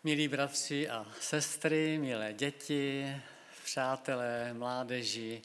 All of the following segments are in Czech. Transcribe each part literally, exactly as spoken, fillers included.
Milí bratři a sestry, milé děti, přátelé, mládeži,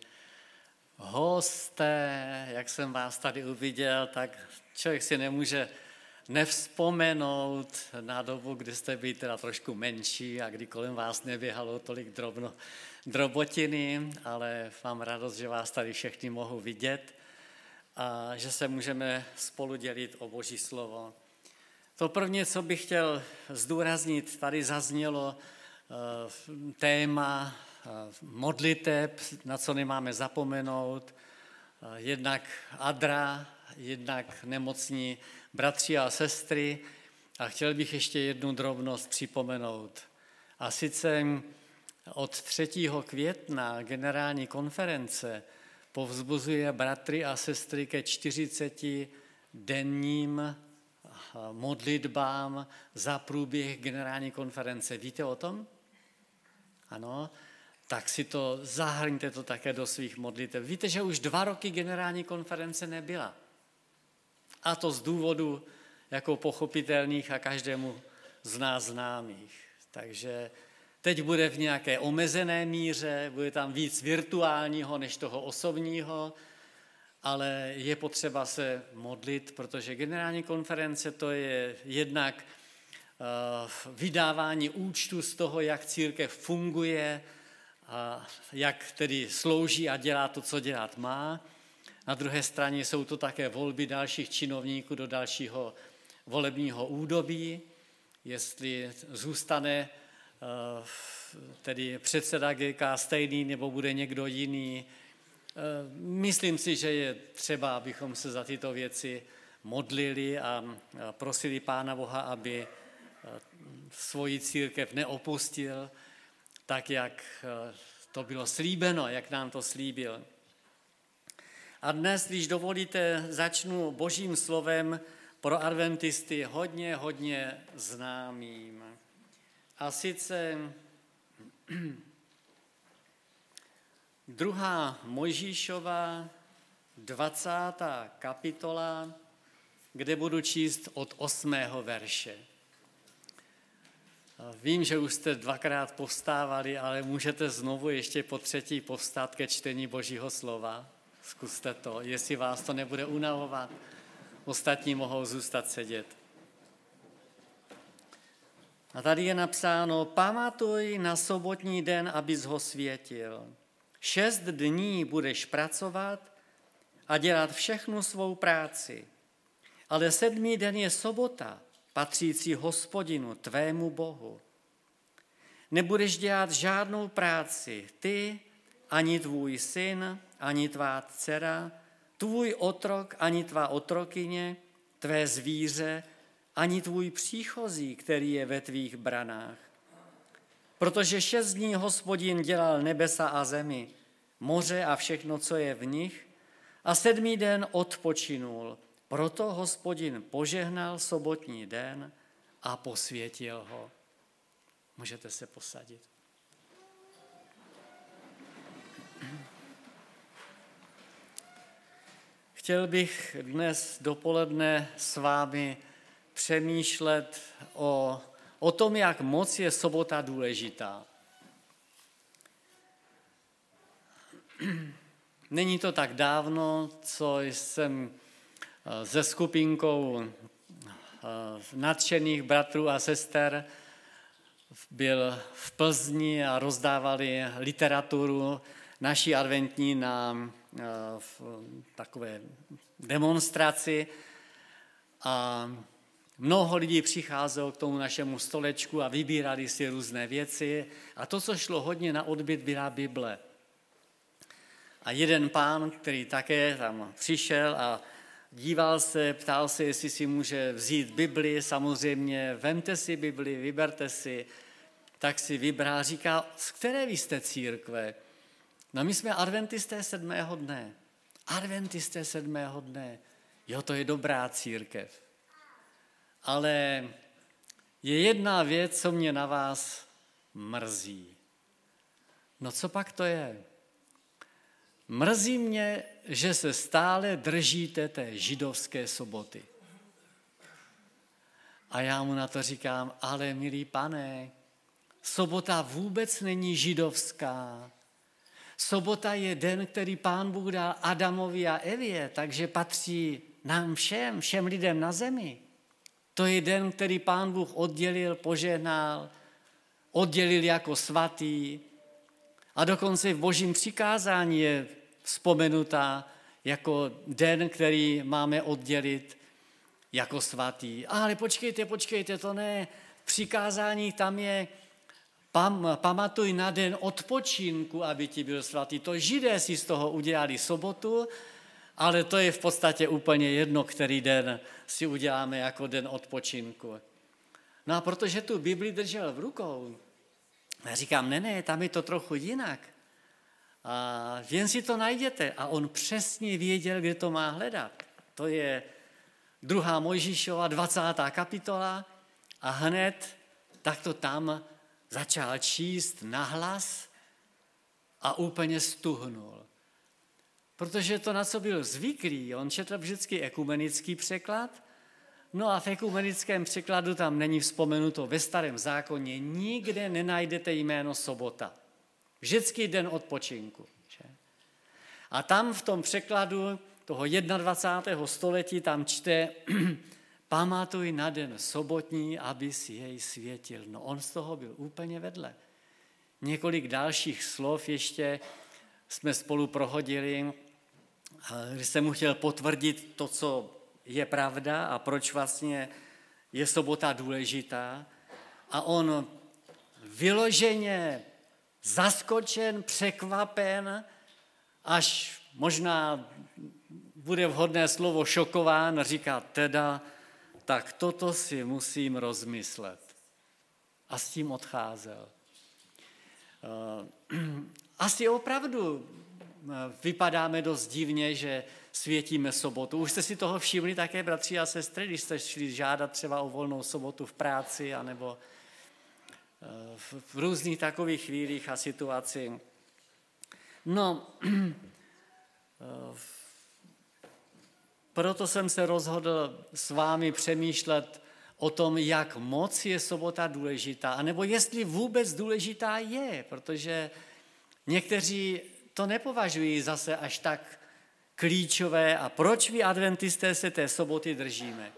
hosté, jak jsem vás tady uviděl, tak člověk si nemůže nevzpomenout na dobu, kdy jste byli teda trošku menší a kdy kolem vás neběhalo tolik drobno, drobotiny, ale mám radost, že vás tady všechny mohu vidět a že se můžeme spolu dělit o Boží slovo. To první, co bych chtěl zdůraznit, tady zaznělo uh, téma uh, modliteb, na co nemáme zapomenout, uh, jednak Adra, jednak nemocní bratři a sestry. A chtěl bych ještě jednu drobnost připomenout. A sice od třetího května generální konference povzbuzuje bratry a sestry ke čtyřicetidenním modlitbám za průběh generální konference. Víte o tom? Ano, tak si to zahrňte to také do svých modlitev. Víte, že už dva roky generální konference nebyla. A to z důvodu jako pochopitelných a každému z nás známých. Takže teď bude v nějaké omezené míře, bude tam víc virtuálního než toho osobního, ale je potřeba se modlit, protože generální konference to je jednak vydávání účtu z toho, jak církev funguje, a jak tedy slouží a dělá to, co dělat má. Na druhé straně jsou to také volby dalších činovníků do dalšího volebního údobí, jestli zůstane tedy předseda G K stejný nebo bude někdo jiný. Myslím si, že je třeba, abychom se za tyto věci modlili a prosili Pána Boha, aby svoji církev neopustil, tak jak to bylo slíbeno, jak nám to slíbil. A dnes, když dovolíte, začnu Božím slovem pro adventisty hodně, hodně známým. A sice druhá Mojžíšova dvacátá kapitola, kde budu číst od osmého verše. Vím, že už jste dvakrát povstávali, ale můžete znovu ještě po třetí povstát ke čtení Božího slova. Zkuste to, jestli vás to nebude unavovat, ostatní mohou zůstat sedět. A tady je napsáno: pamatuj na sobotní den, abys ho světil. Šest dní budeš pracovat a dělat všechnu svou práci, ale sedmý den je sobota, patřící Hospodinu, tvému Bohu. Nebudeš dělat žádnou práci, ty, ani tvůj syn, ani tvá dcera, tvůj otrok, ani tvá otrokyně, tvé zvíře, ani tvůj příchozí, který je ve tvých branách. Protože šest dní Hospodin dělal nebesa a zemi, moře a všechno, co je v nich, a sedmý den odpočinul. Proto Hospodin požehnal sobotní den a posvětil ho. Můžete se posadit. Chtěl bych dnes dopoledne s vámi přemýšlet o, o tom, jak moc je sobota důležitá. Není to tak dávno, co jsem se skupinkou nadšených bratrů a sester byl v Plzni a rozdávali literaturu naší adventní na takové demonstraci a mnoho lidí přicházelo k tomu našemu stolečku a vybírali si různé věci a to, co šlo hodně na odbyt, byla Bible. A jeden pán, který také tam přišel a díval se, ptal se, jestli si může vzít Bibli, samozřejmě vemte si Bibli, vyberte si, tak si vybral, říká, z které vy jste církve? No my jsme adventisté sedmého dne. Adventisté sedmého dne. Jo, to je dobrá církev. Ale je jedna věc, co mě na vás mrzí. No co pak to je? Mrzí mě, že se stále držíte té židovské soboty. A já mu na to říkám, ale milý Pane, sobota vůbec není židovská. Sobota je den, který Pán Bůh dal Adamovi a Evě, takže patří nám všem, všem lidem na zemi. To je den, který Pán Bůh oddělil, požehnal, oddělil jako svatý a dokonce v Božím přikázání je vzpomenutá jako den, který máme oddělit jako svatý. Ale počkejte, počkejte, to ne. V přikázání tam je pam, pamatuj na den odpočinku, aby ti byl svatý. To Židé si z toho udělali sobotu, ale to je v podstatě úplně jedno, který den si uděláme jako den odpočinku. No a protože tu Bibli držel v rukou, já říkám, ne, ne, tam je to trochu jinak. A jen si to najděte. A on přesně věděl, kde to má hledat. To je druhá Mojžíšova dvacátá kapitola a hned tak to tam začal číst nahlas a úplně stuhnul. Protože to, na co byl zvyklý, on četl vždycky ekumenický překlad, no a v ekumenickém překladu tam není vzpomenuto ve Starém zákoně, nikde nenajdete jméno sobota. Vždycky den odpočinku. Že? A tam v tom překladu toho dvacátého prvního století tam čte pamatuj na den sobotní, aby si jej světil. No on z toho byl úplně vedle. Několik dalších slov ještě jsme spolu prohodili, když jsem mu chtěl potvrdit to, co je pravda a proč vlastně je sobota důležitá. A on vyloženě zaskočen, překvapen, až možná bude vhodné slovo šokován, říká teda, tak toto si musím rozmyslet. A s tím odcházel. Asi opravdu vypadáme dost divně, že světíme sobotu. Už jste si toho všimli také, bratři a sestry, když jste šli žádat třeba o volnou sobotu v práci, anebo v různých takových chvílích a situacích. No, proto jsem se rozhodl s vámi přemýšlet o tom, jak moc je sobota důležitá, anebo jestli vůbec důležitá je, protože někteří to nepovažují zase až tak klíčové. A proč vy adventisté se té soboty držíme?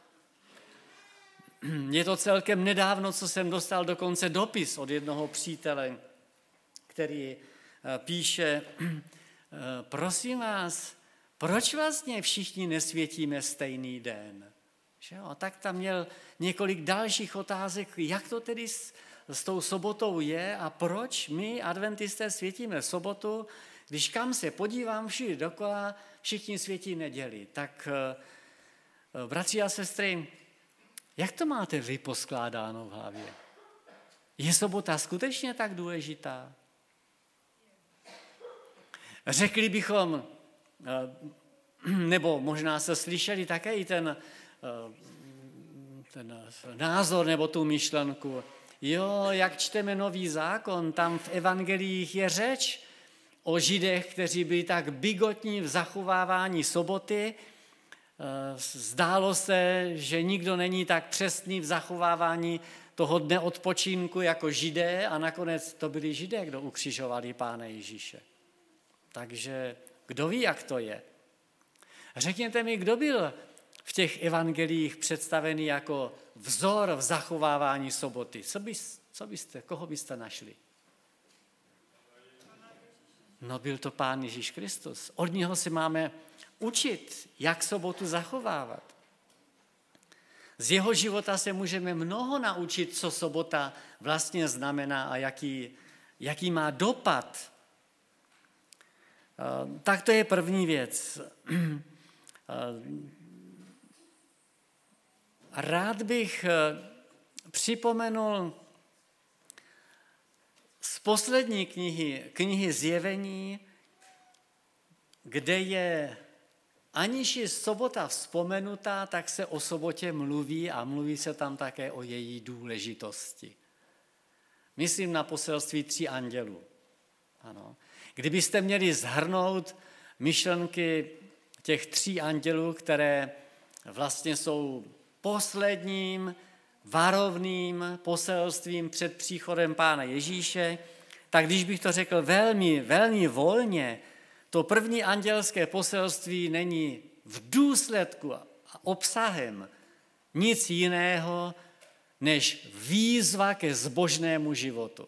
Je to celkem nedávno, co jsem dostal dokonce dopis od jednoho přítele, který píše, prosím vás, proč vlastně všichni nesvětíme stejný den? Že jo? Tak tam měl několik dalších otázek, jak to tedy s, s tou sobotou je a proč my adventisté světíme sobotu, když kam se podívám všude dokola, všichni světí neděli. Tak bratři a sestry, jak to máte vy poskládáno v hlavě? Je sobota skutečně tak důležitá? Řekli bychom, nebo možná se slyšeli také i ten, ten názor nebo tu myšlenku, jo, jak čteme Nový zákon, tam v evangelích je řeč o Židech, kteří byli tak bigotní v zachovávání soboty. Zdálo se, že nikdo není tak přesný v zachovávání toho dne odpočinku jako Židé a nakonec to byli Židé, kdo ukřižovali Pána Ježíše. Takže kdo ví, jak to je? Řekněte mi, kdo byl v těch evangelích představený jako vzor v zachovávání soboty? Co, bys, co byste, koho byste našli? No byl to Pán Ježíš Kristus. Od něho si máme učit, jak sobotu zachovávat. Z jeho života se můžeme mnoho naučit, co sobota vlastně znamená a jaký, jaký má dopad. Tak to je první věc. Rád bych připomenul z poslední knihy, knihy Zjevení, kde je, aniž je sobota vzpomenutá, tak se o sobotě mluví a mluví se tam také o její důležitosti. Myslím na poselství tří andělů. Ano. Kdybyste měli shrnout myšlenky těch tří andělů, které vlastně jsou posledním varovným poselstvím před příchodem Pána Ježíše, tak když bych to řekl velmi, velmi volně, to první andělské poselství není v důsledku a obsahem nic jiného, než výzva ke zbožnému životu.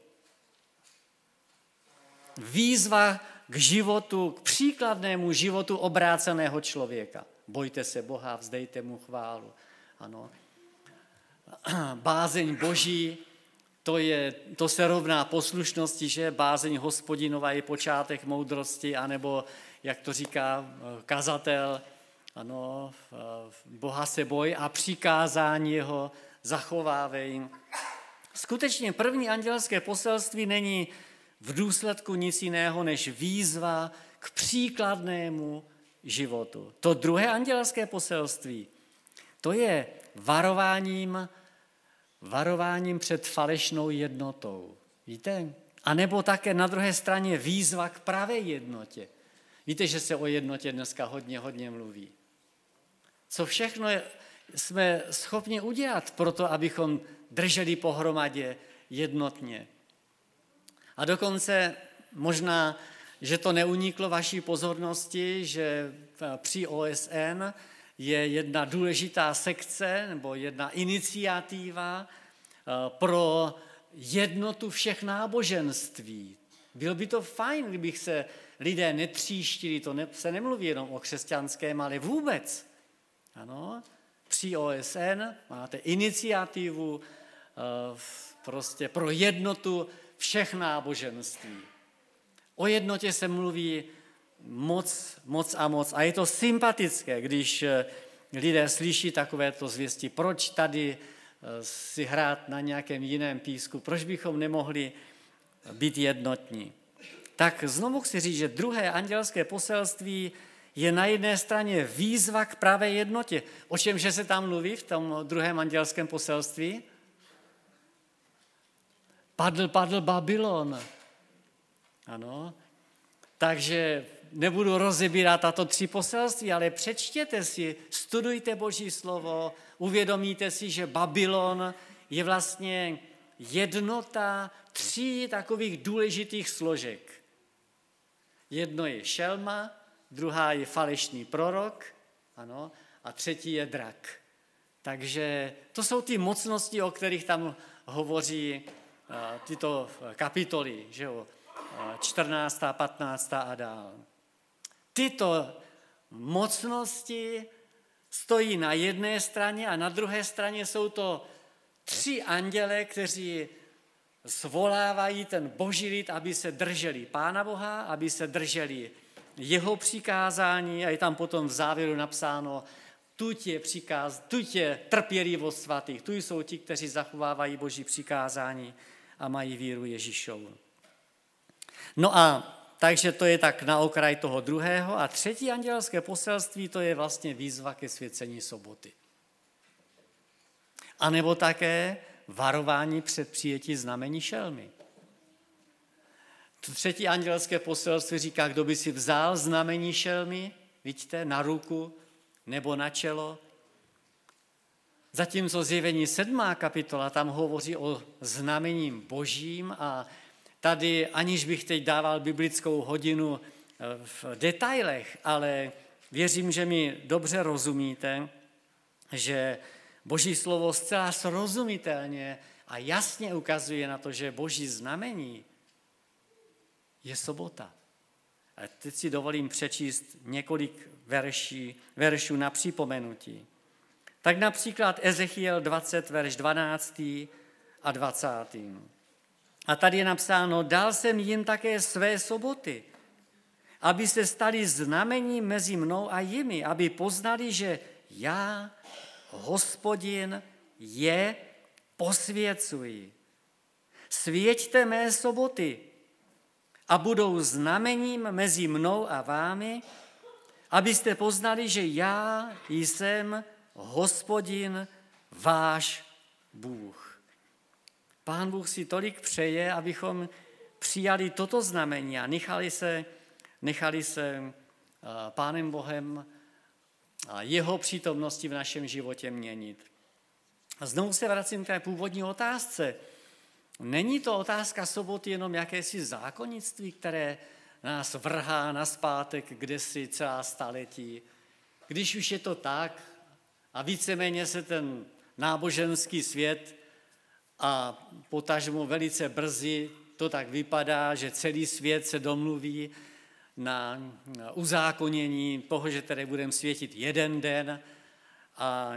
Výzva k životu, k příkladnému životu obráceného člověka. Bojte se Boha, vzdejte mu chválu. Ano. Bázeň Boží, to, je, to se rovná poslušnosti, že bázeň Hospodinova je počátek moudrosti, anebo, jak to říká kazatel, ano, Boha se boj a přikázání jeho zachovávej. Skutečně první andělské poselství není v důsledku nic jiného než výzva k příkladnému životu. To druhé andělské poselství, to je varováním, varováním před falešnou jednotou. Víte? A nebo také na druhé straně výzva k pravé jednotě. Víte, že se o jednotě dneska hodně, hodně mluví. Co všechno jsme schopni udělat pro to, abychom drželi pohromadě jednotně. A dokonce možná, že to neuniklo vaší pozornosti, že při O S N je jedna důležitá sekce nebo jedna iniciativa pro jednotu všech náboženství. Bylo by to fajn, kdybych se lidé netříštili, to ne, se nemluví jenom o křesťanském, ale vůbec. Ano, při O S N máte iniciativu prostě pro jednotu všech náboženství. O jednotě se mluví moc, moc a moc. A je to sympatické, když lidé slyší takovéto zvěsti. Proč tady si hrát na nějakém jiném písku? Proč bychom nemohli být jednotní? Tak znovu chci říct, že druhé andělské poselství je na jedné straně výzva k pravé jednotě. O čemže se tam mluví v tom druhém andělském poselství? Padl, padl Babylon. Ano. Takže nebudu rozebírat tato tři poselství, ale přečtěte si, studujte Boží slovo, uvědomíte si, že Babylon je vlastně jednota tří takových důležitých složek. Jedno je šelma, druhá je falešný prorok, ano, a třetí je drak. Takže to jsou ty mocnosti, o kterých tam hovoří uh, tyto kapitoly, že jo, čtrnáctá, patnáctá a dál. Tyto mocnosti stojí na jedné straně a na druhé straně jsou to tři anděle, kteří svolávají ten boží lid, aby se drželi Pána Boha, aby se drželi jeho přikázání a je tam potom v závěru napsáno, tuď je, přikáz, tuď je trpělivost svatých, tu jsou ti, kteří zachovávají boží přikázání a mají víru Ježíšovu. No a takže to je tak na okraj toho druhého a třetí andělské poselství, to je vlastně výzva ke svěcení soboty. A nebo také varování před přijetí znamení šelmy. To třetí andělské poselství říká, kdo by si vzal znamení šelmy, vidíte, na ruku nebo na čelo. Zatímco Zjevení sedmá kapitola tam hovoří o znamením božím a tady, aniž bych teď dával biblickou hodinu v detailech, ale věřím, že mi dobře rozumíte, že Boží slovo zcela srozumitelně a jasně ukazuje na to, že Boží znamení je sobota. A teď si dovolím přečíst několik verší, veršů na připomenutí. Tak například Ezechiel dvacet, verš dvanáctý a dvacátý. A tady je napsáno, dal jsem jim také své soboty, aby se stali znamením mezi mnou a jimi, aby poznali, že já, Hospodin, je posvěcuji. Svěťte mé soboty a budou znamením mezi mnou a vámi, abyste poznali, že já jsem Hospodin, váš Bůh. Pán Bůh si tolik přeje, abychom přijali toto znamení a nechali se, nechali se Pánem Bohem a jeho přítomnosti v našem životě měnit. A znovu se vracím k té původní otázce. Není to otázka soboty jenom jakési zákonnictví, které nás vrhá nazpátek kdesi celá staletí. Když už je to tak a víceméně se ten náboženský svět a potažmo velice brzy to tak vypadá, že celý svět se domluví na uzákonění toho, že tady budeme světit jeden den a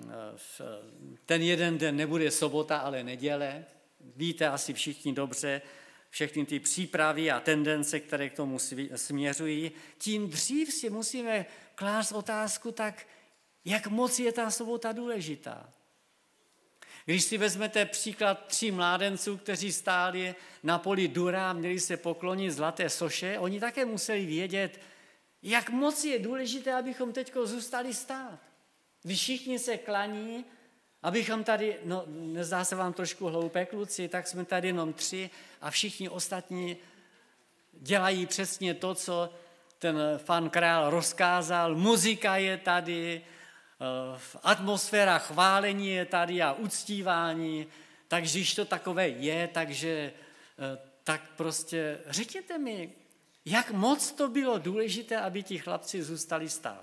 ten jeden den nebude sobota, ale neděle. Víte asi všichni dobře všechny ty přípravy a tendence, které k tomu směřují. Tím dřív si musíme klást otázku, tak jak moc je ta sobota důležitá. Když si vezmete příklad tří mládenců, kteří stáli na poli Dura a měli se poklonit zlaté soše, oni také museli vědět, jak moc je důležité, abychom teď zůstali stát. Když všichni se klaní, abychom tady, no nezdá se vám trošku hloupé kluci, tak jsme tady jenom tři a všichni ostatní dělají přesně to, co ten pan král rozkázal. Muzika je tady, atmosféra chválení je tady a uctívání, takže když to takové je, takže tak prostě řekněte mi, jak moc to bylo důležité, aby ti chlapci zůstali stát.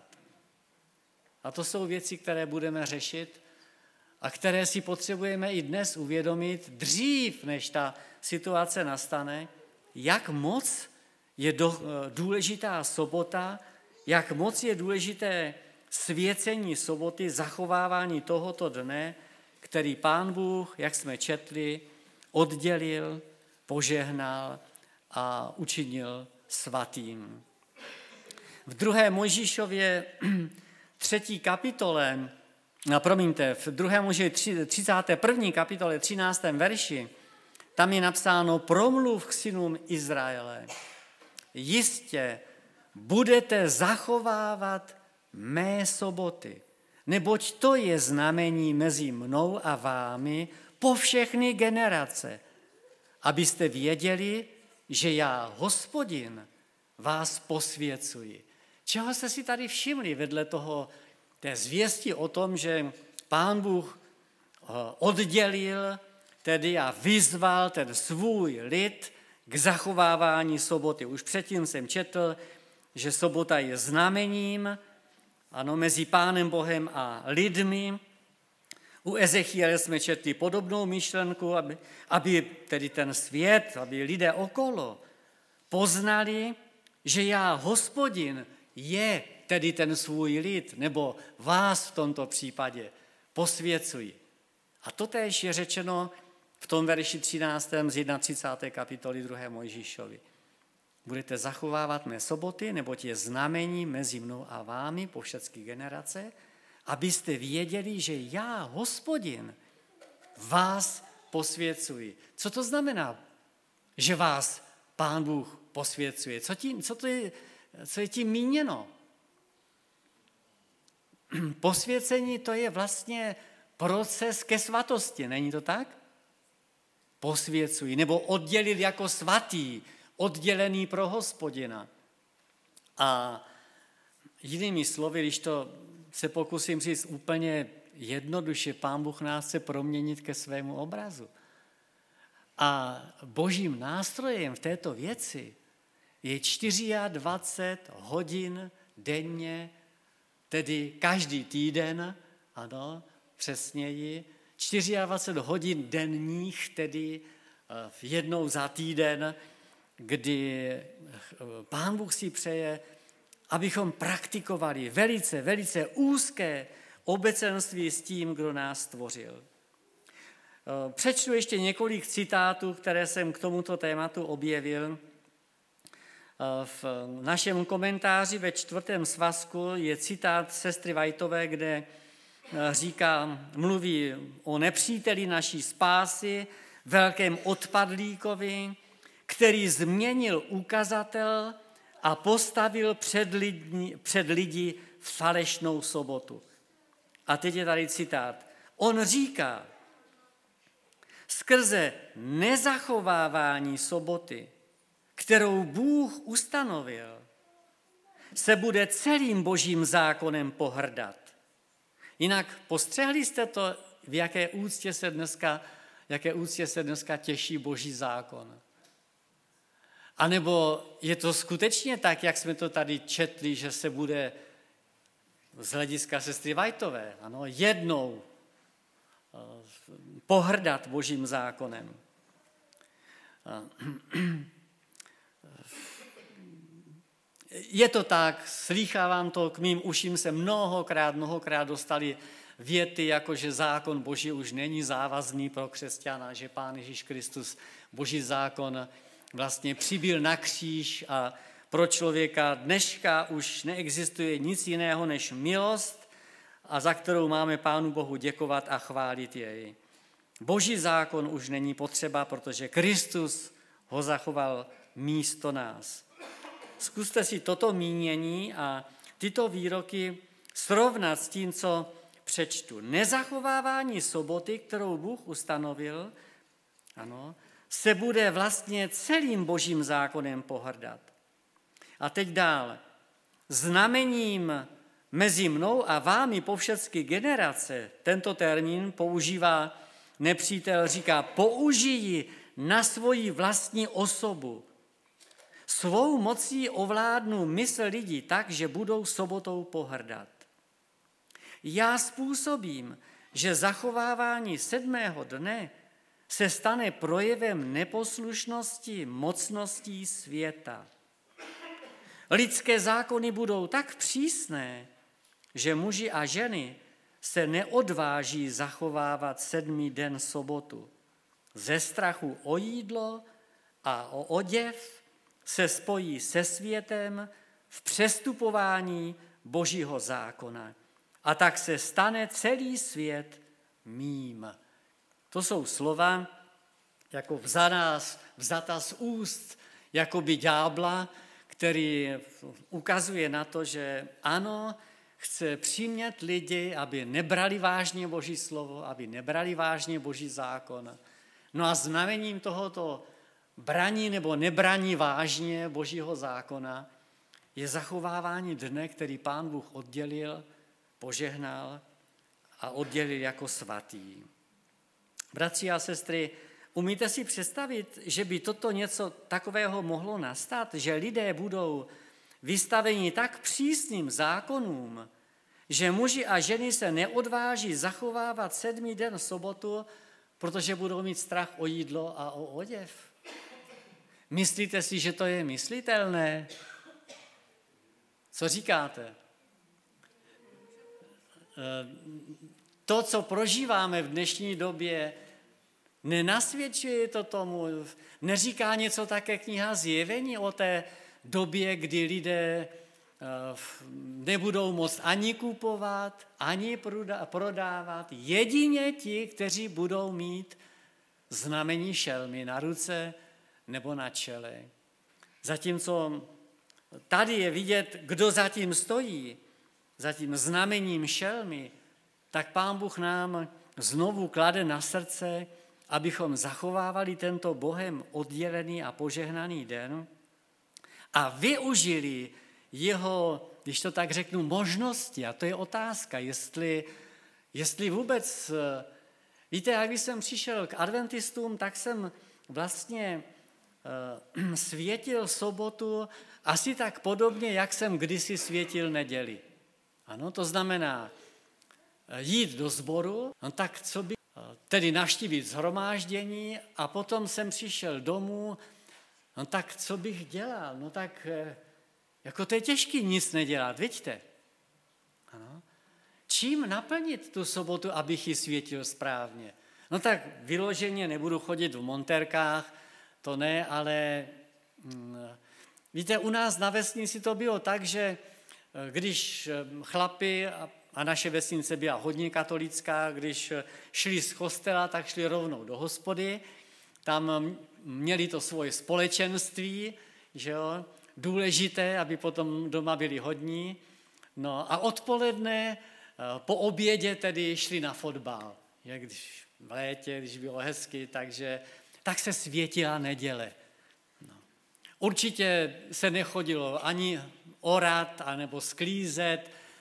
A to jsou věci, které budeme řešit a které si potřebujeme i dnes uvědomit dřív, než ta situace nastane, jak moc je důležitá sobota, jak moc je důležité svěcení soboty, zachovávání tohoto dne, který Pán Bůh, jak jsme četli, oddělil, požehnal a učinil svatým. V druhé Mojžíšově třetí kapitole, no, promiňte, v druhé Mojžíšově třicáté první kapitole, třináctém verši, tam je napsáno: promluv k synům Izraele, jistě budete zachovávat mé soboty, neboť to je znamení mezi mnou a vámi po všechny generace, abyste věděli, že já, Hospodin, vás posvěcuji. Čeho jste si tady všimli vedle toho, té zvěsti o tom, že Pán Bůh oddělil tedy a vyzval ten svůj lid k zachovávání soboty. Už předtím jsem četl, že sobota je znamením, ano, mezi Pánem Bohem a lidmi. U Ezechiele jsme četli podobnou myšlenku, aby, aby tedy ten svět, aby lidé okolo poznali, že já, Hospodin, je tedy ten svůj lid, nebo vás v tomto případě posvěcuji. A totéž je řečeno v tom verši třináctém z třicáté první kapitoly druhé Mojžíšovi. Budete zachovávat mé soboty, neboť je znamení mezi mnou a vámi po všechny generace, abyste věděli, že já, Hospodin, vás posvěcuji. Co to znamená, že vás Pán Bůh posvěcuje? Co, tím, co, to je, co je tím míněno? Posvěcení to je vlastně proces ke svatosti, není to tak? Posvěcují, nebo oddělit jako svatý, oddělený pro Hospodina. A jinými slovy, když to se pokusím říct úplně jednoduše, Pán Bůh nás chce proměnit ke svému obrazu. A božím nástrojem v této věci je dvacet čtyři hodin denně, tedy každý týden, ano, přesněji, dvacet čtyři hodin denních, tedy jednou za týden, kdy Pán Bůh si přeje, abychom praktikovali velice, velice úzké obecenství s tím, kdo nás stvořil. Přečtu ještě několik citátů, které jsem k tomuto tématu objevil. V našem komentáři ve čtvrtém svazku je citát sestry Whiteové, kde říká, mluví o nepříteli naší spásy, velkém odpadlíkovi, který změnil ukazatel a postavil před lidi, před lidi falešnou sobotu. A teď je tady citát. On říká, skrze nezachovávání soboty, kterou Bůh ustanovil, se bude celým božím zákonem pohrdat. Jinak postřehli jste to, v jaké úctě se dneska, jaké úctě se dneska těší Boží zákon. A nebo je to skutečně tak, jak jsme to tady četli, že se bude z hlediska sestry Whiteové, ano, jednou pohrdat Božím zákonem. Je to tak, slýchávám to, k mým uším se mnohokrát, mnohokrát dostali věty, jako že zákon Boží už není závazný pro křesťana, že Pán Ježíš Kristus Boží zákon vlastně přibyl na kříž a pro člověka dneška už neexistuje nic jiného než milost, a za kterou máme Pánu Bohu děkovat a chválit jej. Boží zákon už není potřeba, protože Kristus ho zachoval místo nás. Zkuste si toto mínění a tyto výroky srovnat s tím, co přečtu. Nezachovávání soboty, kterou Bůh ustanovil, ano, se bude vlastně celým Božím zákonem pohrdat. A teď dál. Znamením mezi mnou a vámi po všechny generace, tento termín používá nepřítel, říká, použiji na svoji vlastní osobu. Svou mocí ovládnu mysl lidí tak, že budou sobotou pohrdat. Já způsobím, že zachovávání sedmého dne se stane projevem neposlušnosti mocností světa. Lidské zákony budou tak přísné, že muži a ženy se neodváží zachovávat sedmý den sobotu. Ze strachu o jídlo a o oděv se spojí se světem v přestupování Božího zákona. A tak se stane celý svět mým. To jsou slova, jako vzatá, vzata z úst, jako by ďábla, který ukazuje na to, že ano, chce přimět lidi, aby nebrali vážně Boží slovo, aby nebrali vážně Boží zákon. No a znamením tohoto braní nebo nebraní vážně Božího zákona je zachovávání dne, který Pán Bůh oddělil, požehnal a oddělil jako svatý. Bratři a sestry, umíte si představit, že by toto něco takového mohlo nastat, že lidé budou vystaveni tak přísným zákonům, že muži a ženy se neodváží zachovávat sedmý den sobotu, protože budou mít strach o jídlo a o oděv? Myslíte si, že to je myslitelné? Co říkáte? To, co prožíváme v dnešní době, nenasvědčuje to tomu, neříká něco také kniha Zjevení o té době, kdy lidé nebudou moct ani kupovat, ani prodávat, jedině ti, kteří budou mít znamení šelmy na ruce nebo na čele. Zatímco tady je vidět, kdo zatím stojí, za tím znamením šelmy, tak Pán Bůh nám znovu klade na srdce, abychom zachovávali tento Bohem oddělený a požehnaný den a využili jeho, když to tak řeknu, možnosti. A to je otázka, jestli, jestli vůbec, víte, jak když jsem přišel k adventistům, tak jsem vlastně uh, světil sobotu asi tak podobně, jak jsem kdysi světil neděli. Ano, to znamená jít do sboru, no tak co by, tedy navštívit shromáždění a potom jsem přišel domů, no tak co bych dělal, no tak jako to je těžký nic nedělat, vidíte? Ano. Čím naplnit tu sobotu, abych ji světil správně? No tak vyloženě nebudu chodit v monterkách, to ne, ale hm, víte, u nás na vesnici to bylo tak, že když chlapi, a naše vesnice byla hodně katolická, když šli z kostela, tak šli rovnou do hospody, tam měli to svoje společenství, že jo, důležité, aby potom doma byli hodní. No a odpoledne po obědě tedy šli na fotbal, je, když v létě, když bylo hezky, takže tak se světila neděle. No. Určitě se nechodilo ani orat, anebo sklízet,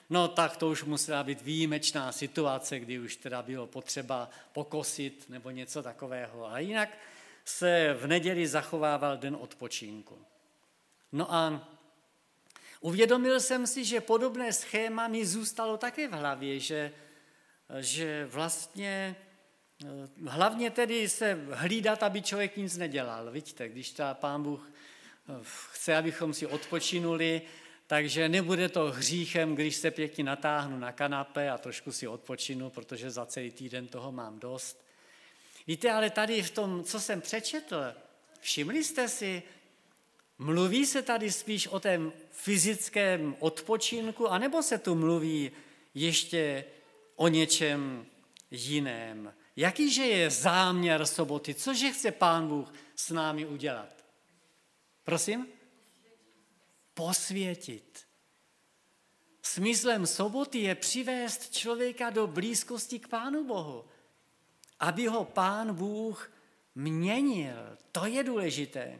no tak to už musela být výjimečná situace, kdy už teda bylo potřeba pokosit nebo něco takového. A jinak se v neděli zachovával den odpočinku. No a uvědomil jsem si, že podobné schéma mi zůstalo také v hlavě, že, že vlastně hlavně tedy se hlídat, aby člověk nic nedělal. Vidíte, když ta Pán Bůh chce, abychom si odpočinuli, takže nebude to hříchem, když se pěkně natáhnu na kanapé a trošku si odpočinu, protože za celý týden toho mám dost. Víte, ale tady v tom, co jsem přečetl, všimli jste si, mluví se tady spíš o tom fyzickém odpočinku, anebo se tu mluví ještě o něčem jiném? Jakýže je záměr soboty? Cože chce Pán Bůh s námi udělat? Prosím? Posvětit. Smyslem soboty je přivést člověka do blízkosti k Pánu Bohu, aby ho Pán Bůh měnil. To je důležité.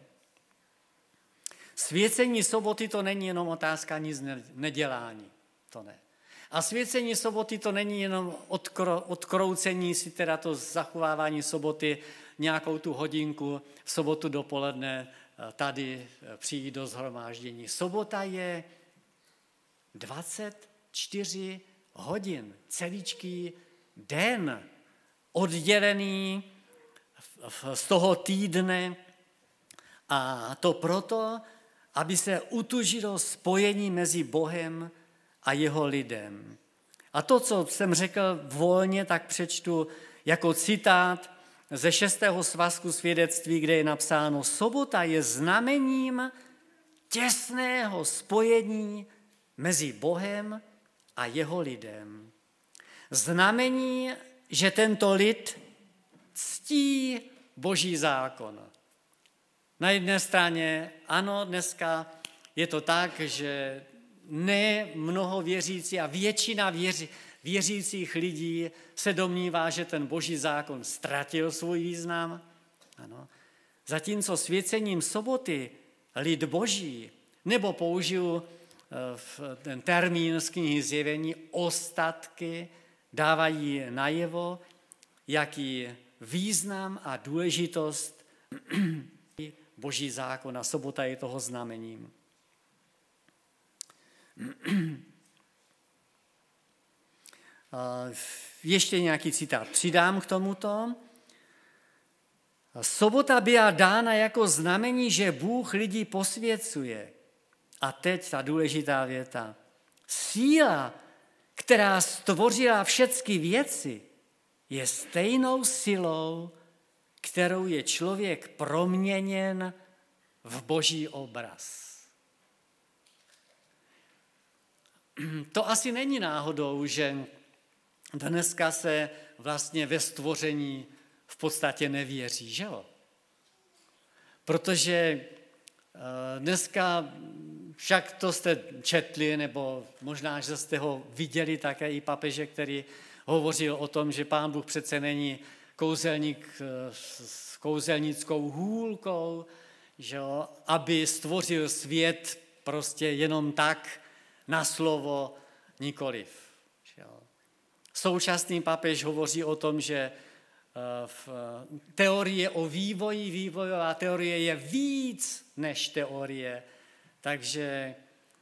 Svěcení soboty to není jenom otázka nic nedělání. To ne. A svěcení soboty to není jenom odkro, odkroucení si teda to zachovávání soboty nějakou tu hodinku v sobotu dopoledne tady přijít do shromáždění. Sobota je dvacet čtyři hodin, celíčký den oddělený z toho týdne a to proto, aby se utužilo spojení mezi Bohem a jeho lidem. A to, co jsem řekl volně, tak přečtu jako citát ze šestého svazku svědectví, kde je napsáno: sobota je znamením těsného spojení mezi Bohem a jeho lidem. Znamení, že tento lid ctí Boží zákon. Na jedné straně, ano, dneska je to tak, že ne mnoho věřící a většina věří, věřících lidí se domnívá, že ten Boží zákon ztratil svůj význam. Ano. Zatímco svěcením soboty lid Boží, nebo použiju ten termín z knihy Zjevení, ostatky, dávají najevo, jaký význam a důležitost Boží zákon a sobota je toho znamením. Ještě nějaký citát přidám k tomuto. Sobota byla dána jako znamení, že Bůh lidi posvěcuje. A teď ta důležitá věta. Síla, která stvořila všechny věci, je stejnou silou, kterou je člověk proměněn v Boží obraz. To asi není náhodou, že dneska se vlastně ve stvoření v podstatě nevěří, že jo? Protože dneska, však to jste četli, nebo možná, že jste ho viděli také i papeže, který hovořil o tom, že Pán Bůh přece není kouzelník s kouzelnickou hůlkou, že jo? Aby stvořil svět prostě jenom tak na slovo nikoliv. Že jo? Současný papež hovoří o tom, že v teorie o vývoji, vývojová teorie je víc než teorie, takže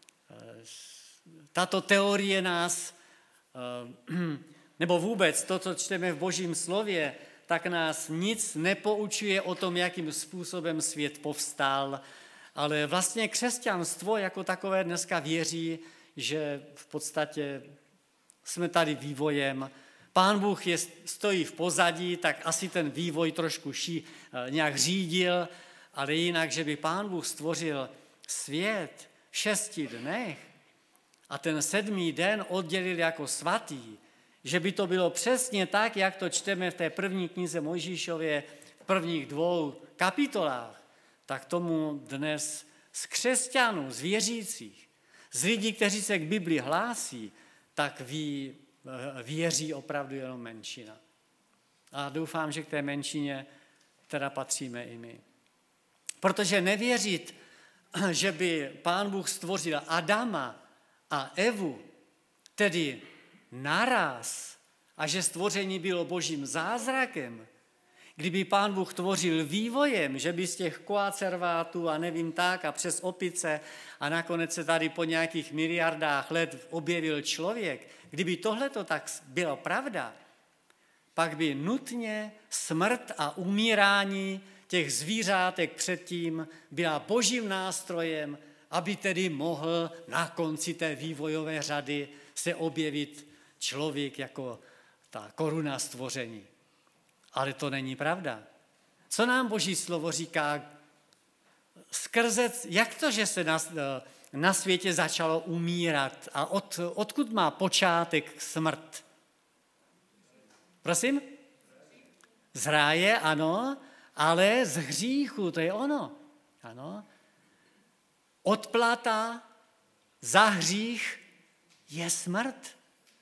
tato teorie nás, nebo vůbec to, co čteme v Božím slově, tak nás nic nepoučuje o tom, jakým způsobem svět povstal, ale vlastně křesťanstvo jako takové dneska věří, že v podstatě jsme tady vývojem. Pán Bůh je, stojí v pozadí, tak asi ten vývoj trošku ší, nějak řídil, ale jinak, že by Pán Bůh stvořil svět v šesti dnech a ten sedmý den oddělil jako svatý, že by to bylo přesně tak, jak to čteme v té první knize Mojžíšově v prvních dvou kapitolách, tak tomu dnes z křesťanů, z věřících, z lidí, kteří se k Biblii hlásí, tak ví, věří opravdu jenom menšina. A doufám, že k té menšině teda patříme i my. Protože nevěřit, že by Pán Bůh stvořil Adama a Evu tedy naraz, a že stvoření bylo božím zázrakem, kdyby Pán Bůh tvořil vývojem, že by z těch koacervátů a nevím tak a přes opice a nakonec se tady po nějakých miliardách let objevil člověk, kdyby tohleto tak bylo pravda, pak by nutně smrt a umírání těch zvířátek předtím byla božím nástrojem, aby tedy mohl na konci té vývojové řady se objevit člověk jako ta koruna stvoření. Ale to není pravda. Co nám Boží slovo říká? Skrze, jak to, že se na, na světě začalo umírat a od, odkud má počátek smrt? Prosím? Z ráje, ano, ale z hříchu, to je ono. Ano. Odplata za hřích je smrt.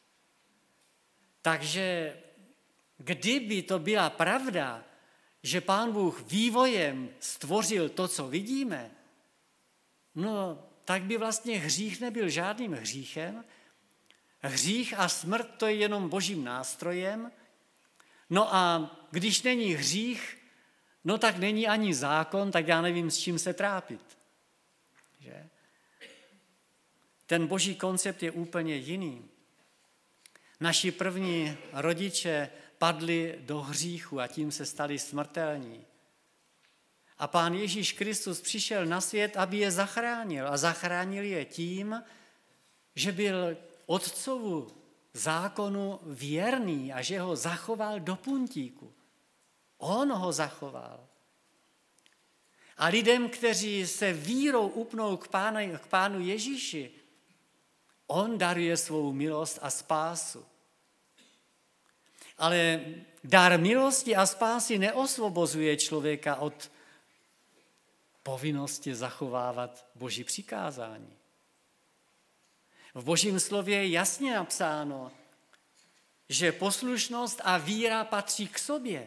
Takže kdyby to byla pravda, že Pán Bůh vývojem stvořil to, co vidíme, no tak by vlastně hřích nebyl žádným hříchem. Hřích a smrt to je jenom božím nástrojem. No a když není hřích, no tak není ani zákon, tak já nevím, s čím se trápit. Že? Ten boží koncept je úplně jiný. Naši první rodiče padli do hříchu a tím se stali smrtelní. A Pán Ježíš Kristus přišel na svět, aby je zachránil. A zachránil je tím, že byl otcovu zákonu věrný a že ho zachoval do puntíku. On ho zachoval. A lidem, kteří se vírou upnou k pánu, k pánu Ježíši, on daruje svou milost a spásu. Ale dar milosti a spásy neosvobozuje člověka od povinnosti zachovávat Boží přikázání. V Božím slově je jasně napsáno, že poslušnost a víra patří k sobě.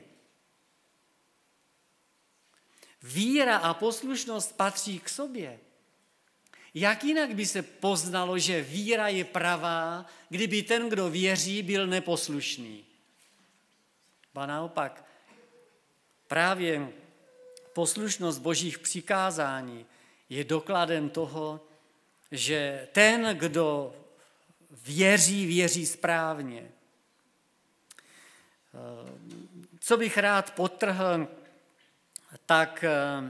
Víra a poslušnost patří k sobě. Jak jinak by se poznalo, že víra je pravá, kdyby ten, kdo věří, byl neposlušný? Ba naopak, právě poslušnost Božích přikázání je dokladem toho, že ten, kdo věří, věří správně. Co bych rád podtrhl, tak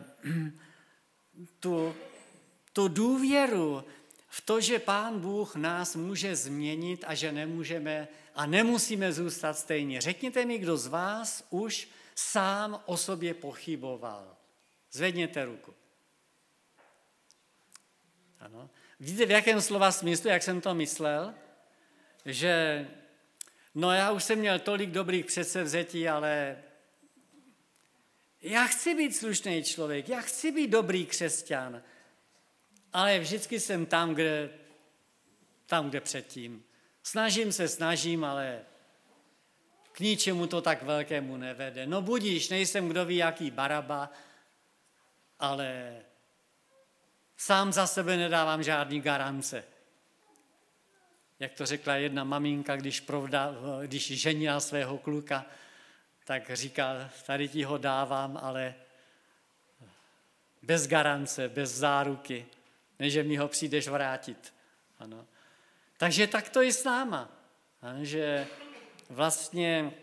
tu, tu důvěru v to, že Pán Bůh nás může změnit a že nemůžeme a nemusíme zůstat stejně. Řekněte mi, kdo z vás už sám o sobě pochyboval. Zvedněte ruku. Ano. Víte, v jakém slova smyslu, jak jsem to myslel? Že no já už jsem měl tolik dobrých předsevzetí, ale já chci být slušný člověk, já chci být dobrý křesťan, ale vždycky jsem tam, kde, tam, kde předtím. Snažím se, snažím, ale k ničemu to tak velkému nevede. No budíš, nejsem kdo ví jaký Baraba, ale sám za sebe nedávám žádný garance. Jak to řekla jedna maminka, když, provda, když ženila svého kluka, tak říká, tady ti ho dávám, ale bez garance, bez záruky, než mi ho přijdeš vrátit. Ano. Takže tak to je s náma. Ano, že vlastně,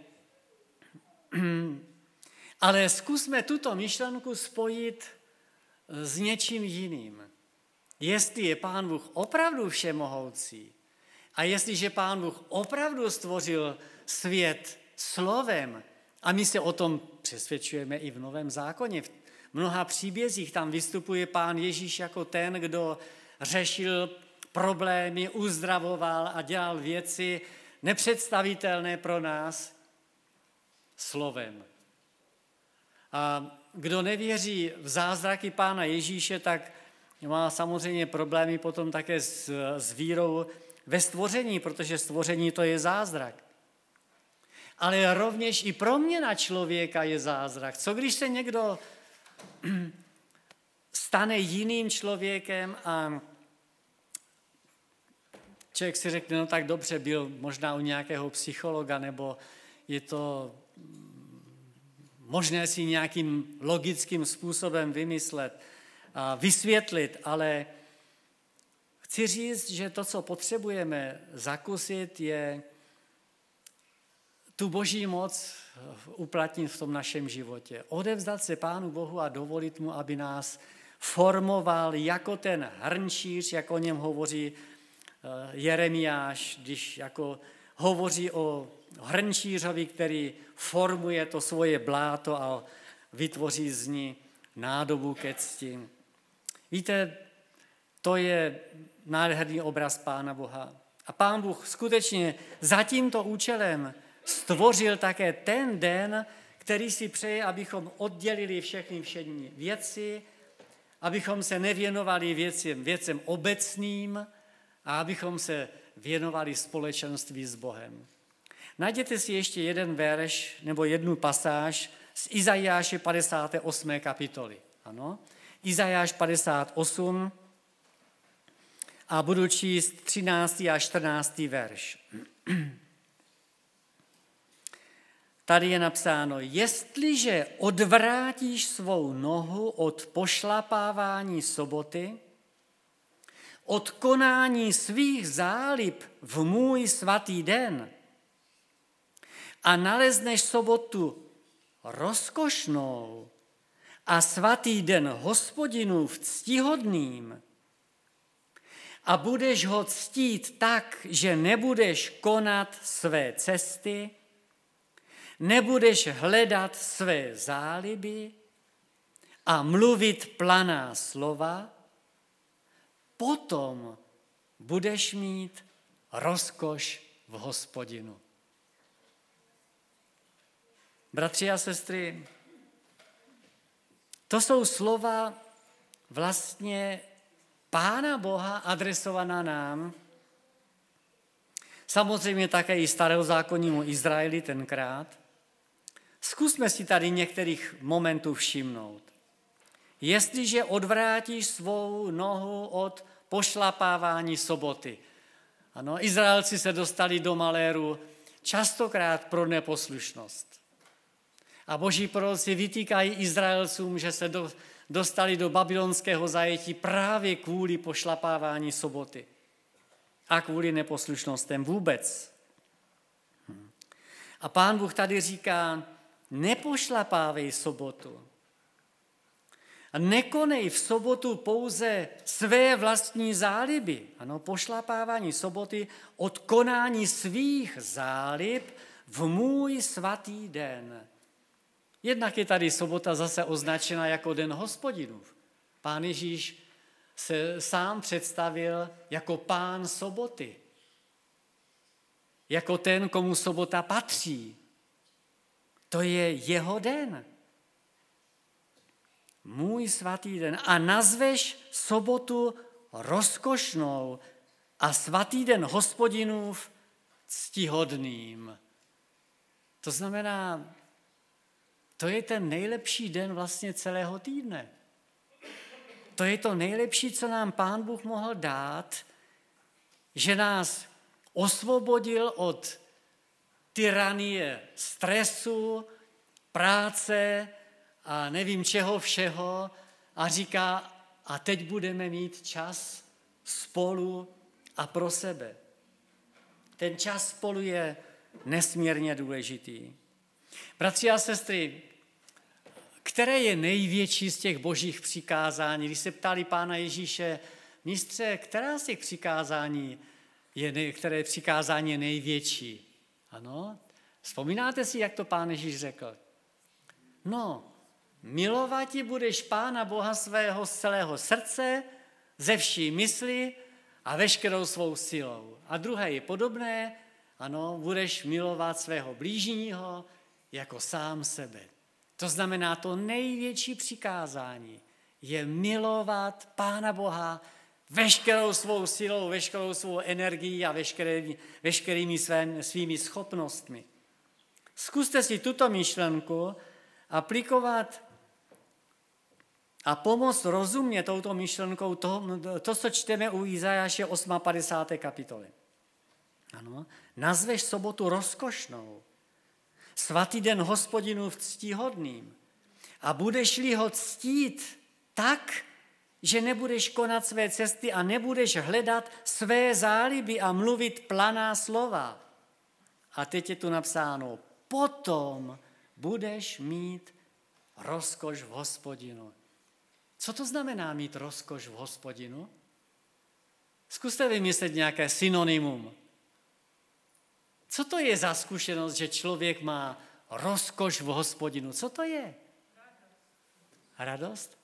ale zkusme tuto myšlenku spojit s něčím jiným. Jestli je Pán Bůh opravdu všemohoucí a jestliže Pán Bůh opravdu stvořil svět slovem, a my se o tom přesvědčujeme i v Novém zákoně, v mnoha příbězích tam vystupuje Pán Ježíš jako ten, kdo řešil problémy, uzdravoval a dělal věci nepředstavitelné pro nás slovem. A kdo nevěří v zázraky Pána Ježíše, tak má samozřejmě problémy potom také s, s vírou ve stvoření, protože stvoření to je zázrak. Ale rovněž i proměna člověka je zázrak. Co když se někdo stane jiným člověkem a člověk si řekne, no tak dobře, byl možná u nějakého psychologa, nebo je to možné si nějakým logickým způsobem vymyslet a vysvětlit, ale chci říct, že to, co potřebujeme zakusit, je tu Boží moc uplatnit v tom našem životě. Odevzdat se Pánu Bohu a dovolit mu, aby nás formoval jako ten hrnčíř, jak o něm hovoří Jeremiáš, když jako hovoří o hrnčířovi, který formuje to svoje bláto a vytvoří z ní nádobu ke cti. Víte, to je nádherný obraz Pána Boha. A Pán Bůh skutečně za tímto účelem stvořil také ten den, který si přeje, abychom oddělili všechny všední věci, abychom se nevěnovali věcem, věcem obecným a abychom se věnovali společenství s Bohem. Najděte si ještě jeden verš nebo jednu pasáž z Izajáše padesáté osmé kapitoly. Ano, Izajáš padesát osm a budu číst třináctý a čtrnáctý verš. Tady je napsáno, jestliže odvrátíš svou nohu od pošlapávání soboty, od konání svých zálib v můj svatý den a nalezneš sobotu rozkošnou a svatý den Hospodinův ctihodným a budeš ho ctít tak, že nebudeš konat své cesty, nebudeš hledat své záliby a mluvit planá slova, potom budeš mít rozkoš v Hospodinu. Bratři a sestry, to jsou slova vlastně Pána Boha adresovaná nám, samozřejmě také i starozákonnímu Izraeli tenkrát. Zkusme si tady některých momentů všimnout. Jestliže odvrátíš svou nohu od pošlapávání soboty. Ano, Izraelci se dostali do maléru častokrát pro neposlušnost. A boží proroci vytýkají Izraelcům, že se do, dostali do babylonského zajetí právě kvůli pošlapávání soboty. A kvůli neposlušnostem vůbec. A Pán Bůh tady říká, nepošlapávej sobotu. A nekonej v sobotu pouze své vlastní záliby. Ano, pošlapávání soboty od konání svých zálib v můj svatý den. Jednak je tady sobota zase označena jako den Hospodinův. Pán Ježíš se sám představil jako pán soboty. Jako ten, komu sobota patří. To je jeho den. Můj svatý den. A nazveš sobotu rozkošnou a svatý den Hospodinův ctihodným. To znamená, to je ten nejlepší den vlastně celého týdne. To je to nejlepší, co nám Pán Bůh mohl dát, že nás osvobodil od tyranie stresu, práce a nevím čeho všeho a říká, a teď budeme mít čas spolu a pro sebe. Ten čas spolu je nesmírně důležitý. Bratři a sestry, které je největší z těch božích přikázání? Když se ptali Pána Ježíše, mistře, která z těch přikázání je, které přikázání je největší? Ano, vzpomínáte si, jak to Pán Ježíš řekl? No, milovati budeš Pána Boha svého z celého srdce, ze vší mysli a veškerou svou silou. A druhé je podobné, ano, budeš milovat svého blížního jako sám sebe. To znamená, to největší přikázání je milovat Pána Boha veškerou svou silou, veškerou svou energií a veškerými, veškerými své, svými schopnostmi. Zkuste si tuto myšlenku aplikovat a pomoct rozumět touto myšlenkou to, to co čteme u Izajáše padesáté osmé kapitoly. Ano, nazveš sobotu rozkošnou, svatý den Hospodinův ctihodným a budeš-li ho ctít tak, že nebudeš konat své cesty a nebudeš hledat své záliby a mluvit planá slova. A teď je tu napsáno, potom budeš mít rozkoš v Hospodinu. Co to znamená mít rozkoš v Hospodinu? Zkuste vymyslet nějaké synonymum. Co to je za zkušenost, že člověk má rozkoš v Hospodinu? Co to je? Radost?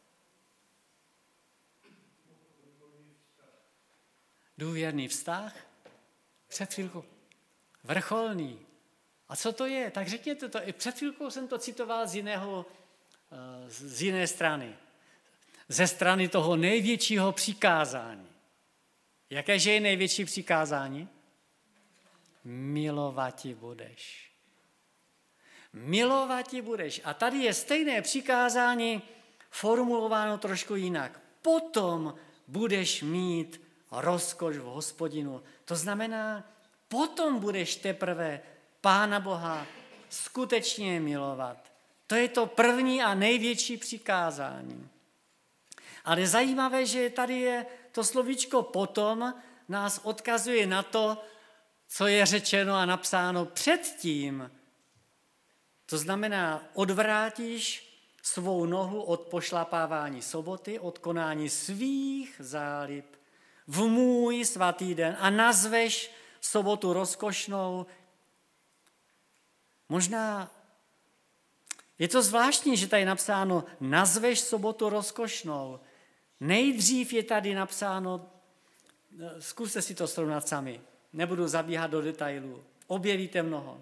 Důvěrný vztah? Před chvílkou. Vrcholný. A co to je? Tak řekněte to. I před chvílkou jsem to citoval z, jiného, z jiné strany. Ze strany toho největšího přikázání. Jakéže je největší přikázání? Milovati budeš. Milovati budeš. A tady je stejné přikázání formulováno trošku jinak. Potom budeš mít rozkoš v Hospodinu. To znamená, potom budeš teprve Pána Boha skutečně milovat. To je to první a největší přikázání. Ale je zajímavé, že tady je to slovíčko potom, nás odkazuje na to, co je řečeno a napsáno předtím. To znamená, odvrátíš svou nohu od pošlapávání soboty, od konání svých zálib v můj svatý den a nazveš sobotu rozkošnou. Možná je to zvláštní, že tady je napsáno nazveš sobotu rozkošnou. Nejdřív je tady napsáno, zkuste si to srovnat sami, nebudu zabíhat do detailů, objevíte mnoho.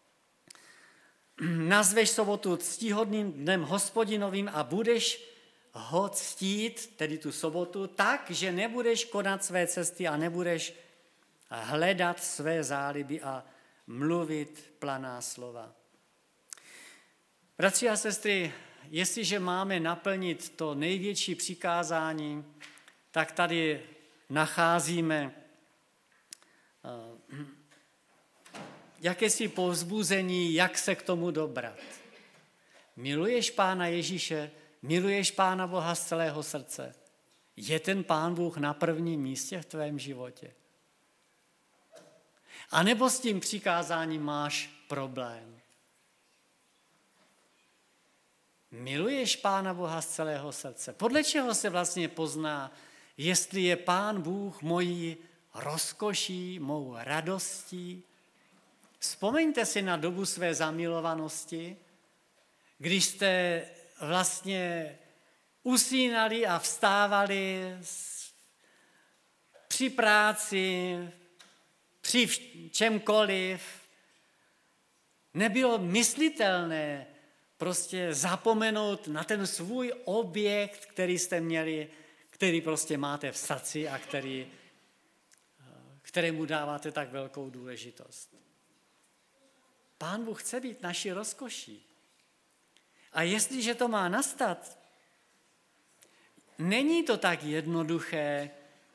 Nazveš sobotu ctihodným dnem Hospodinovým a budeš ho ctít, tedy tu sobotu, tak, že nebudeš konat své cesty a nebudeš hledat své záliby a mluvit planá slova. Bratři a sestry, jestliže máme naplnit to největší přikázání, tak tady nacházíme uh, jakési povzbuzení, jak se k tomu dobrat. Miluješ Pána Ježíše, miluješ Pána Boha z celého srdce. Je ten Pán Bůh na prvním místě v tvém životě? A nebo s tím přikázáním máš problém? Miluješ Pána Boha z celého srdce? Podle čeho se vlastně pozná, jestli je Pán Bůh mojí rozkoší, mou radostí? Vzpomeňte si na dobu své zamilovanosti, když jste vlastně usínali a vstávali při práci, při čemkoliv. Nebylo myslitelné prostě zapomenout na ten svůj objekt, který jste měli, který prostě máte v srdci a který, kterému dáváte tak velkou důležitost. Pán Bůh chce být naší rozkoší. A jestliže to má nastat, není to tak jednoduché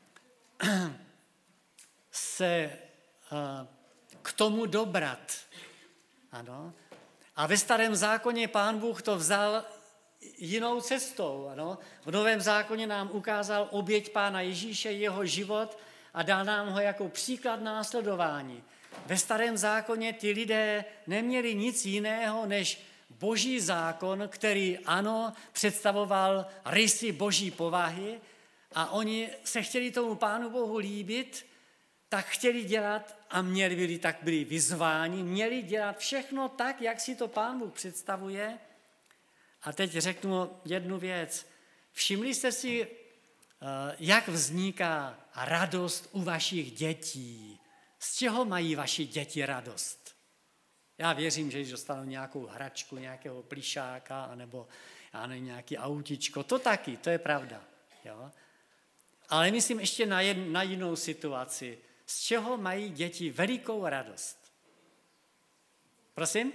se k tomu dobrat. Ano. A ve Starém zákoně Pán Bůh to vzal jinou cestou. Ano. V Novém zákoně nám ukázal oběť Pána Ježíše, jeho život a dal nám ho jako příklad následování. Ve Starém zákoně ty lidé neměli nic jiného než Boží zákon, který ano, představoval rysy Boží povahy a oni se chtěli tomu Pánu Bohu líbit, tak chtěli dělat a měli byli, tak byli vyzváni, měli dělat všechno tak, jak si to Pán Bůh představuje. A teď řeknu jednu věc. Všimli jste si, jak vzniká radost u vašich dětí? Z čeho mají vaši děti radost? Já věřím, že když dostanou nějakou hračku, nějakého plišáka, anebo já nevím, nějaký autičko, to taky, to je pravda. Jo? Ale myslím ještě na, jed, na jinou situaci. Z čeho mají děti velikou radost? Prosím?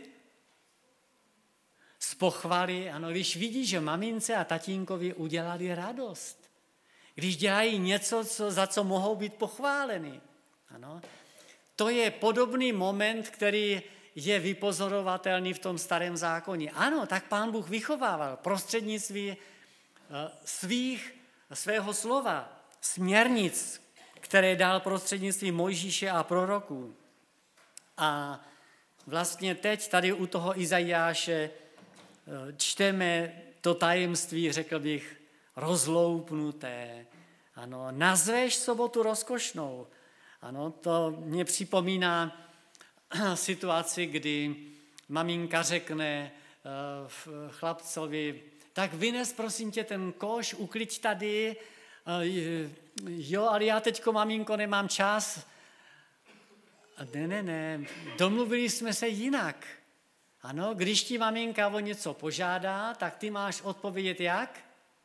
Z pochvaly, ano, když vidí, že mamince a tatínkovi udělali radost. Když dělají něco, co, za co mohou být pochváleni. Ano. to je podobný moment, který je vypozorovatelný v tom starém zákoně. Ano, tak Pán Bůh vychovával prostřednictví svých, svého slova, směrnic, které dal prostřednictvím Mojžíše a proroků. A vlastně teď tady u toho Izajáše čteme to tajemství, řekl bych, rozloupnuté. Ano, nazveš sobotu rozkošnou. Ano, to mě připomíná situaci, kdy maminka řekne chlapcovi, tak vynes prosím tě ten koš, ukliď tady, jo, ale já teďko, maminko, nemám čas. Ne, ne, ne, domluvili jsme se jinak. Ano, když ti maminka o něco požádá, tak ty máš odpovědět jak?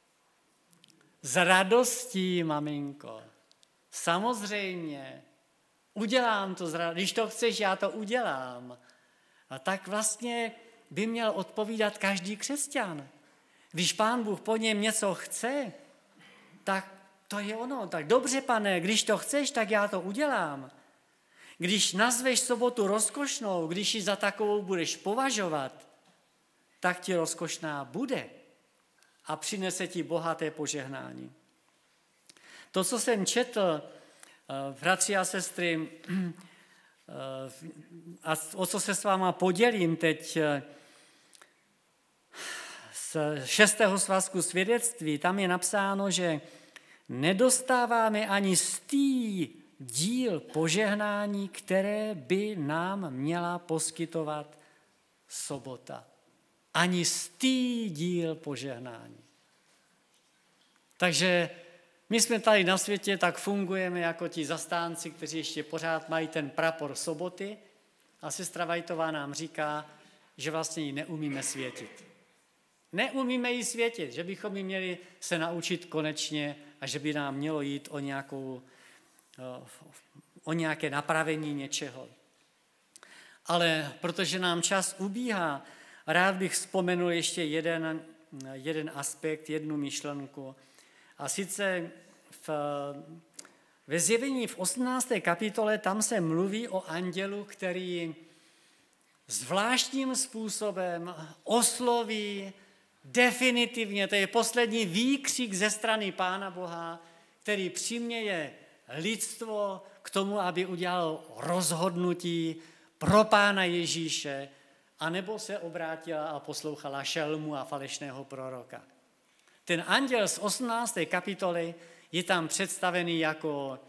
S radostí, maminko. Samozřejmě. Udělám to, když to chceš, já to udělám. A tak vlastně by měl odpovídat každý křesťan. Když Pán Bůh po něm něco chce, tak to je ono. Tak dobře, Pane, když to chceš, tak já to udělám. Když nazveš sobotu rozkošnou, když ji za takovou budeš považovat, tak ti rozkošná bude a přinese ti bohaté požehnání. To, co jsem četl, bratři a sestry, a o co se s váma podělím teď z šestého svazku svědectví, tam je napsáno, že nedostáváme ani stý díl požehnání, které by nám měla poskytovat sobota. Ani stý díl požehnání. Takže my jsme tady na světě, tak fungujeme jako ti zastánci, kteří ještě pořád mají ten prapor soboty a sestra Vajtová nám říká, že vlastně ji neumíme světit. Neumíme ji světit, že bychom ji měli se naučit konečně a že by nám mělo jít o, nějakou, o nějaké napravení něčeho. Ale protože nám čas ubíhá, rád bych vzpomenul ještě jeden, jeden aspekt, jednu myšlenku. A sice v, ve Zjevení v osmnácté kapitole tam se mluví o andělu, který zvláštním způsobem osloví definitivně, to je poslední výkřik ze strany Pána Boha, který přiměje lidstvo k tomu, aby udělalo rozhodnutí pro Pána Ježíše, anebo se obrátila a poslouchala šelmu a falešného proroka. Ten anděl z osmnácté kapitoly je tam představený jako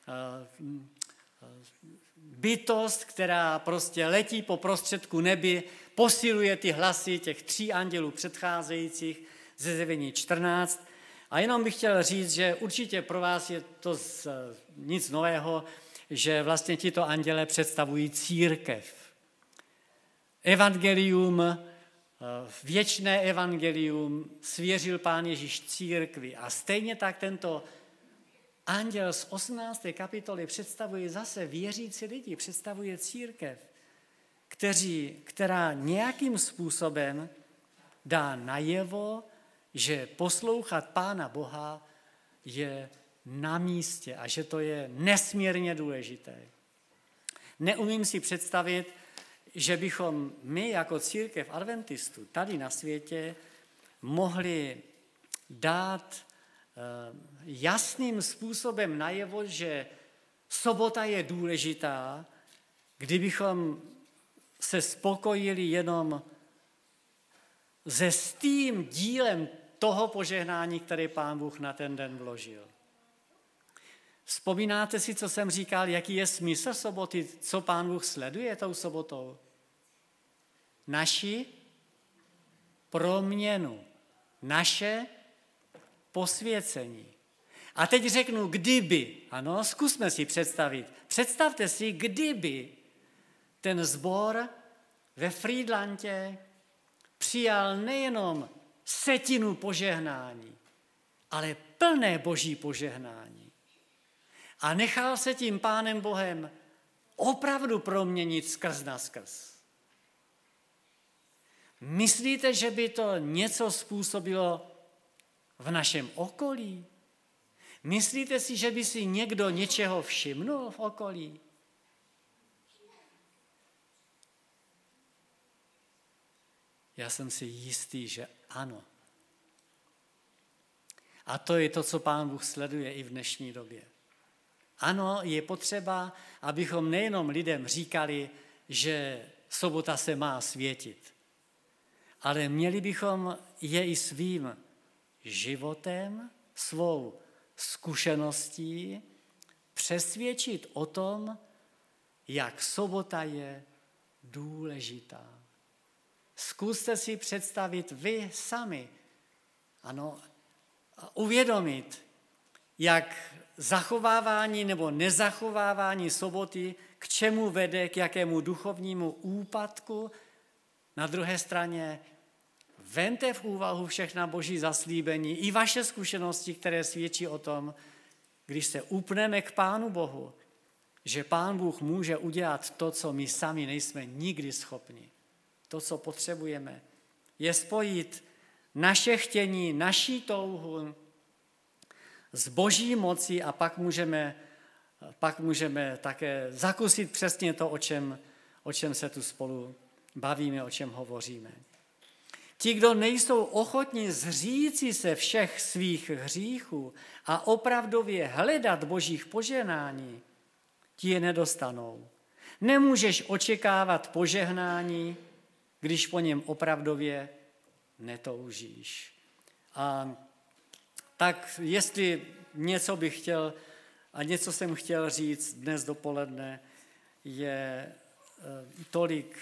bytost, která prostě letí po prostředku nebi, posiluje ty hlasy těch tří andělů předcházejících ze Zjevení čtrnáct. A jenom bych chtěl říct, že určitě pro vás je to z, nic nového, že vlastně tito anděle představují církev. Evangelium, věčné evangelium svěřil Pán Ježíš církvi. A stejně tak tento anděl z osmnácté kapitoly představuje zase věřící lidi, představuje církev, kteří, která nějakým způsobem dá najevo, že poslouchat Pána Boha je na místě a že to je nesmírně důležité. Neumím si představit, že bychom my jako církev adventistů tady na světě mohli dát jasným způsobem najevo, že sobota je důležitá, kdybychom se spokojili jenom se s tím dílem toho požehnání, které Pán Bůh na ten den vložil. Vzpomínáte si, co jsem říkal, jaký je smysl soboty, co Pán Bůh sleduje tou sobotou? Naši proměnu, naše posvěcení. A teď řeknu, kdyby, ano, zkusme si představit. Představte si, kdyby ten sbor ve Frýdlantě přijal nejenom setinu požehnání, ale plné boží požehnání. A nechal se tím Pánem Bohem opravdu proměnit skrz na skrz. Myslíte, že by to něco způsobilo v našem okolí? Myslíte si, že by si někdo něčeho všimnul v okolí? Já jsem si jistý, že ano. A to je to, co Pán Bůh sleduje i v dnešní době. Ano, je potřeba, abychom nejenom lidem říkali, že sobota se má světit, ale měli bychom je i svým životem, svou zkušeností přesvědčit o tom, jak sobota je důležitá. Zkuste si představit vy sami, ano, uvědomit, jak zachovávání nebo nezachovávání soboty, k čemu vede, k jakému duchovnímu úpadku. Na druhé straně vemte v úvahu všechna boží zaslíbení i vaše zkušenosti, které svědčí o tom, když se upneme k Pánu Bohu, že Pán Bůh může udělat to, co my sami nejsme nikdy schopni. To, co potřebujeme, je spojit naše chtění, naší touhu s boží mocí a pak můžeme, pak můžeme také zakusit přesně to, o čem, o čem se tu spolu bavíme, o čem hovoříme. Ti, kdo nejsou ochotní zříci se všech svých hříchů a opravdově hledat božích požehnání, ti je nedostanou. Nemůžeš očekávat požehnání, když po něm opravdově netoužíš. A tak jestli něco bych chtěl a něco jsem chtěl říct dnes dopoledne, je tolik.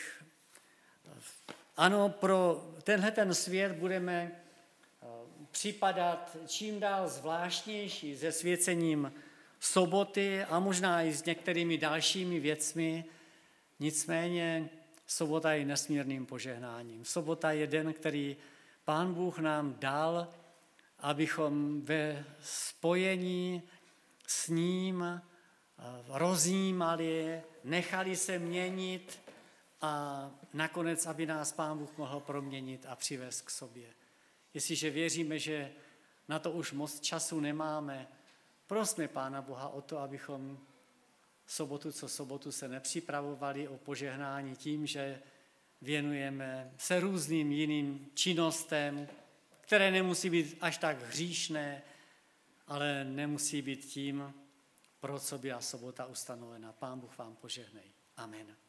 Ano, pro tenhle ten svět budeme připadat čím dál zvláštnější se svěcením soboty a možná i s některými dalšími věcmi. Nicméně sobota je nesmírným požehnáním. Sobota je den, který Pán Bůh nám dal, abychom ve spojení s ním rozjímali, nechali se měnit a nakonec, aby nás Pán Bůh mohl proměnit a přivést k sobě. Jestliže věříme, že na to už moc času nemáme, prosme Pána Boha o to, abychom sobotu co sobotu se nepřipravovali o požehnání tím, že věnujeme se různým jiným činnostem, které nemusí být až tak hříšné, ale nemusí být tím, pro co byla sobota ustanovena. Pán Bůh vám požehnej. Amen.